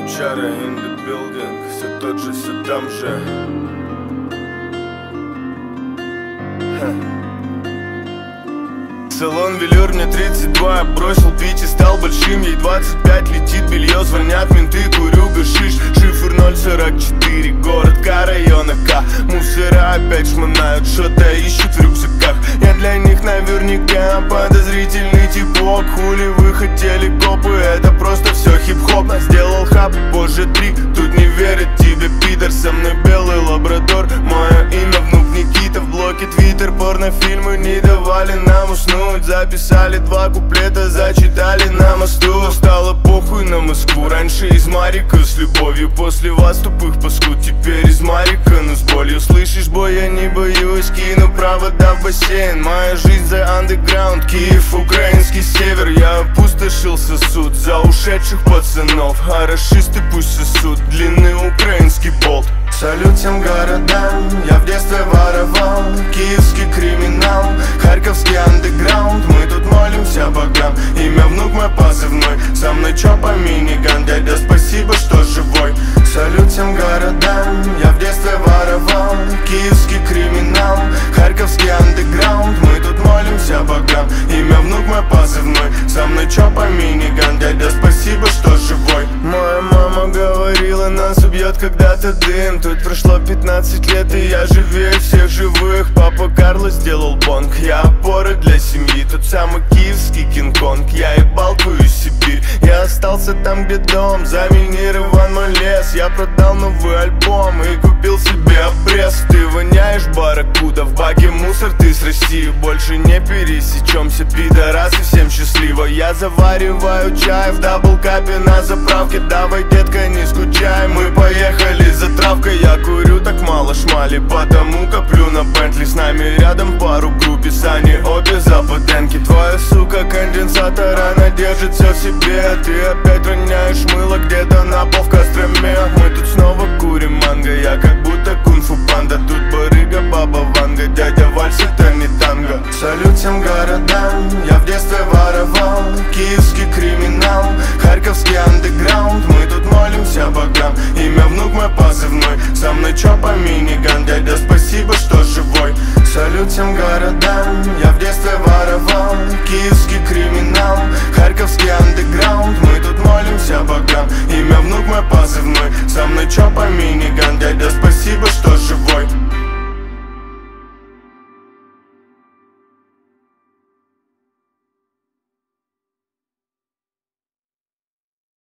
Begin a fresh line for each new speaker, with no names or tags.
Жучара in the building, все тот же, все там же. Салон велюр, мне 32, я бросил пить и стал большим. Ей 25, летит белье, звонят менты, курю гашиш. Шифр 044, город К, района К. Мусора опять шмонают, что-то ищут в рюкзаках. Я для них наверняка подозрительный типок. Хули вы хотели, копы, это просто все хип-хоп. Сделал хаб, позже 3, тут не верят тебе, пидор. Со мной белый лабрадор, мое имя внук Никита. В блоке твиттер, порнофильмы не давали нам уснуть. Записали 2 куплета, зачитали на мосту. Стало похуй на Москву, раньше из Марика с любовью. После вас тупых паскуд, теперь из Марика, но с болью. Слышишь, бой, я не боюсь, кину провода в бассейн. Моя жизнь за андеграунд, Киев, украинский север. Я опустошил сосуд за ушедших пацанов, а расисты пусть сосут длинный украинский болт. Салют всем городам, я в детстве воровал. Киевский криминал, харьковский андеграунд. Мы тут молимся богам, имя внук мой позывной. Со мной чопа миниган, дядя спасибо, что живой. Салют всем городам, я в детстве воровал. Киевский криминал, харьковский андеграунд. Мы тут молимся богам, имя внук мой позывной. Со мной чопа миниган, дядя спасибо, что живой. Моя мама говорила, нас убьет когда-то дым. Тут прошло 15 лет, и я живее всех живых. Папа Карло сделал бонг, я опора для семьи. Тот самый киевский Кинг-Конг, я ебал твою Сибирь. Я остался там, где дом, заминирован мой лес. Я продал новый альбом и купил себе обрез. Ты воняешь, барракуда, в баке мусор, ты с Россией. Больше не пересечемся, пидорасы, всем счастливо. Я завариваю чай в даблкапе на заправке. Давай, детка, не скучай, мы поехали за травкой. Я курю так мало шмали, потому коплю на Бентли. С нами рядом пару группис, они обе западенки. Твоя сука конденсатор, она держит все в себе. Ты опять роняешь мыло где-то на пол в Костроме. Мы тут снова курим манго, я как будто кунг-фу панда. Тут барыга, баба Ванга, дядя вальс, это не танго. Салют всем городам, я в детстве воровал. Киевский криминал, харьковский андеграунд. Мы тут молимся богам, имя внук мой позывной. Со мной чопа миниган, дядя спасибо, что живой. Салют всем городам, я в детстве воровал. Киевский криминал, харьковский андеграунд. Мы тут молимся богам, имя внук мой позывной. Со мной чопа миниган, дядя спасибо, что живой.